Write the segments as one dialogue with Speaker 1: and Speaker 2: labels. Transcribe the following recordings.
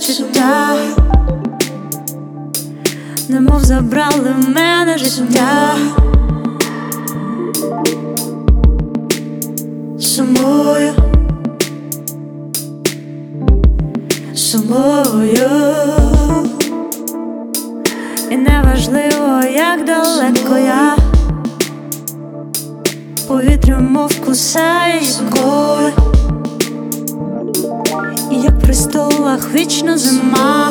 Speaker 1: відчуття, немов забрали в мене життя. Сумую, сумую, і неважливо, як далеко я, повітря мов кусає іскою, і як при столах вічна зима.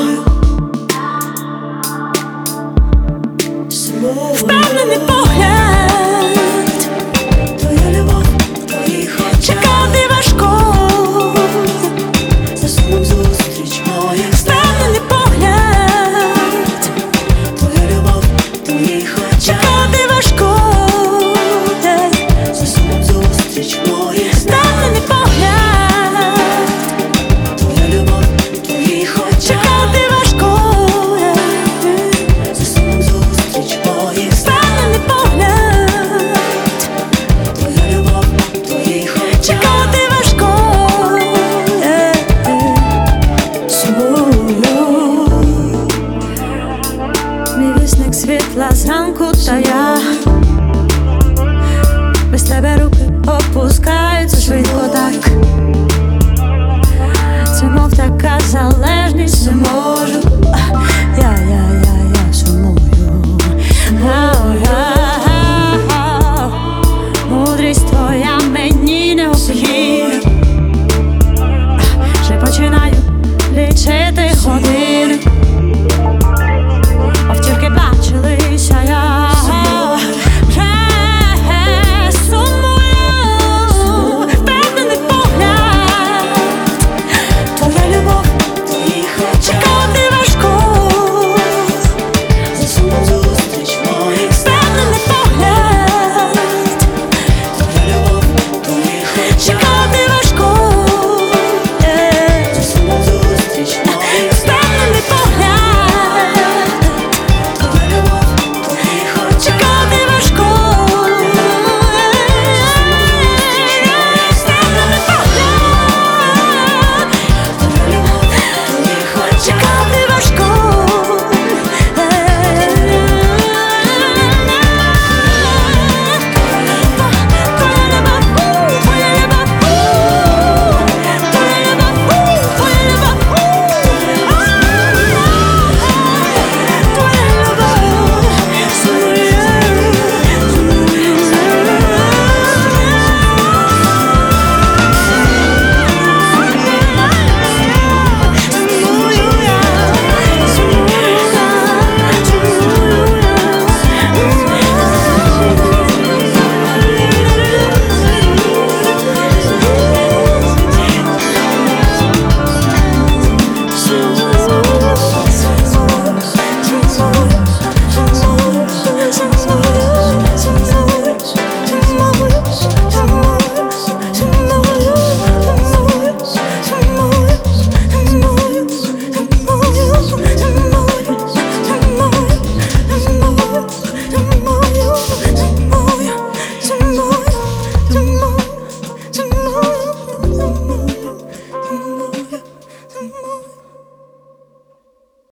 Speaker 1: Впевнений погляд, твоя любов в твоїх очах. Чекати важко, за сумом зустріч моїх. Впевнений погляд, твоя любов в твоїх очах. Чекати важко, за сумом зустріч моїх. Впевнений погляд, твоя любов в твоїх очах. Чекати важко, за сумом зустріч моїх. Впевнений погляд, твоя любов в твоїх очах. Чекати важко, сумую. Мій вісник світла зранку, та я без тебе руки опускаються швидко так. Це мов така залежність зимою.